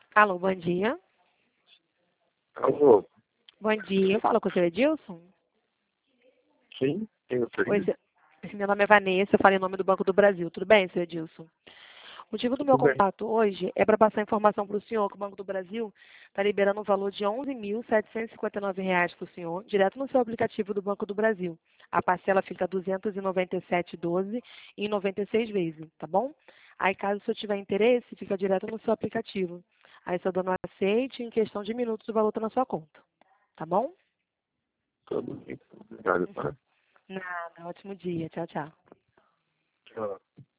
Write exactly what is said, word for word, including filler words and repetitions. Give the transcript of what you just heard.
Alô, bom dia. Alô, Bom dia. Fala com o seu Edilson? sim, quem Oi, gostaria? seu- meu nome é Vanessa, eu falo em nome do Banco do Brasil. Tudo bem, seu Edilson? O motivo do meu Tudo bem. contato hoje é para passar informação para o senhor que o Banco do Brasil está liberando um valor de onze mil setecentos e cinquenta e nove reais para o senhor, direto no seu aplicativo do Banco do Brasil. A parcela fica duzentos e noventa e sete reais e doze centavos em noventa e seis vezes, tá bom? Aí, caso o senhor tiver interesse, fica direto no seu aplicativo. Aí, se a dona aceite, em questão de minutos, o valor está na sua conta, tá bom? Tudo bem. Obrigado, tá? Nada, ótimo dia. Tchau, tchau. Tchau.